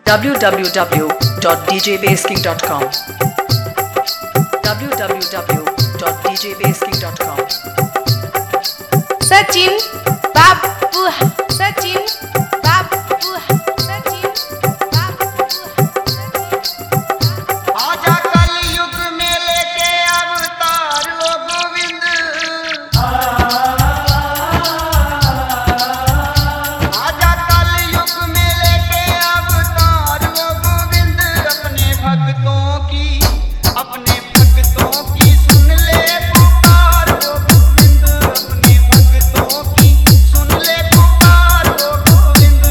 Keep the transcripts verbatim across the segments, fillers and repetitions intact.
w w w dot d j bass king dot com w w w dot d j bass king dot com Sachin बाबू सचिन बाबू सचिन बाबू आजा कल युग में लेके अवतार ओ गोविंद आजा कल युग में लेके अवतार ओ गोविंद अपने भक्तों की अपने भक्तों की सुन ले पुकार ओ गोविंद अपने भक्तों की सुन ले पुकार ओ गोविंद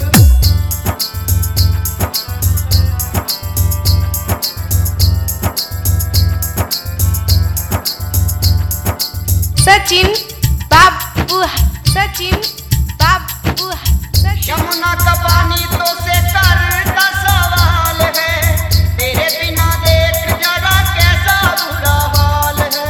सचिन बाबू सचिन बाबू यमुना का पानी तो से कर का सवाल है तेरे बिना देख जरा कैसा बुरा हाल है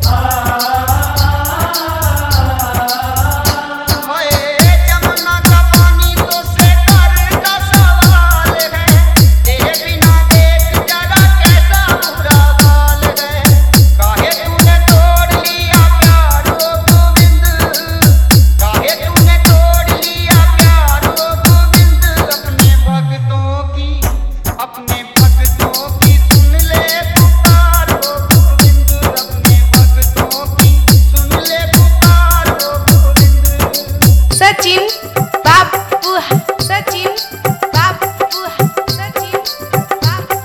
ओए यमुना का पानी तो से कर का सवाल है तेरे बिना देख जरा कैसा बुरा हाल है काहे तूने तोड़ लिया प्यार ओ गोविंद काहे तूने तोड़ लिया प्यार ओ गोविंद अपने भक्तों की अपने भक्तों की सुन ले पुकार ओ गोविंद अपने भक्तों की सुन ले पुकार ओ गोविंद सचिन बाबू सचिन बाबू सचिन बाबू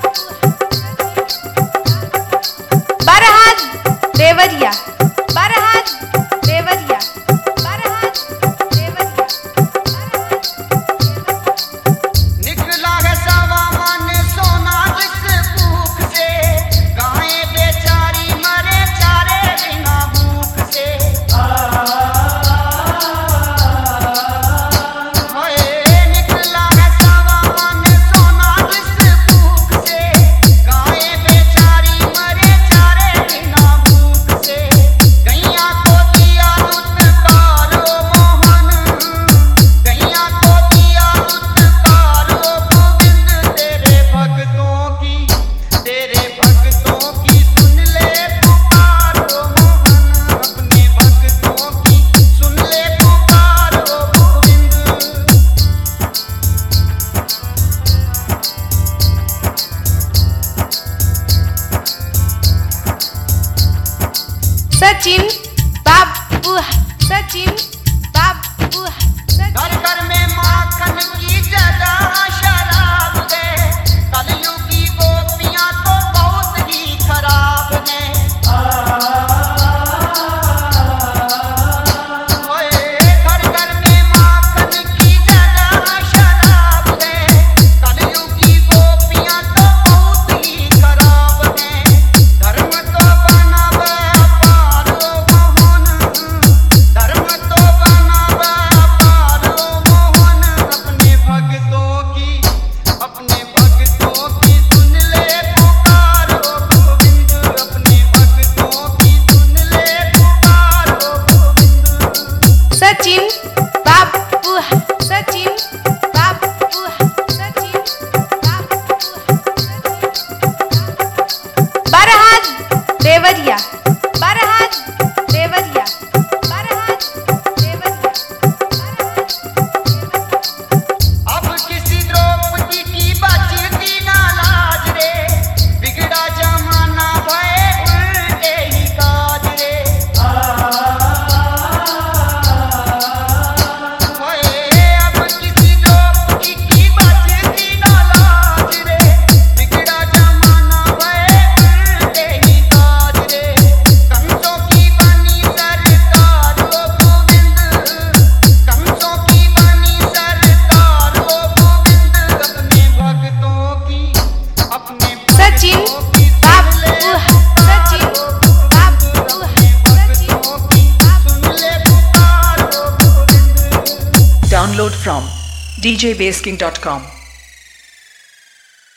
बरहात देवरिया बरहात देवरिया बरहात देवरिया निकला है सावा मन सोना जिस भूख से गाय बेचारी मरे चारे बिना भूख से ओए निकला है सावा मन सोना जिस भूख से गाय बेचारी मरे चारे बिना भूख से गैया को दिया उत्कार ओ मोहन गैया को दिया उत्कार ओ गोविंद तेरे भक्तों की तेरे भक्तों की सुन ले पुकार ओ मोहन अपने भक्तों की सुन ले पुकार ओ गोविंद सचिन बाबू सचिन बाबू घर घर में माखन की जगह शराब है कलयुगी गोपियां तो बहुत ही खराब है ओए घर घर में माखन की जगह शराब है कलयुगी गोपियां तो बहुत ही खराब है धर्म तो बना व्यापार ओ मोहन धर्म तो बना व्यापार ओ मोहन अपने भक्तों की अपने भक्तों की सुन ले पुकार ओ गोविंद अपने भक्तों की सुन ले पुकार ओ गोविंद सचिन बाबू सचिन बाबू सचिन बाबू बरहात देवरिया बरहात देवरिया बरहात देवरिया अब किसी द्रौपदी की बचती ना लाज रे बिगड़ा जमाना भय उल्टे ही काज रे ओए अब किसी द्रौपदी की बचती ना लाज रे बिगड़ा जमाना भय उल्टे ही काज रे कंसों की बनी सरकार ओ गोविंद कंसों की बनी सरकार ओ गोविंद अपने भक्तों की अपने सचिन भक्तों की सुन ले बाबू पुकार सचिन ओ बाबू गोविंद अपने भक्तों की सुन ले पुकार ओ Govind download from d j bass king dot com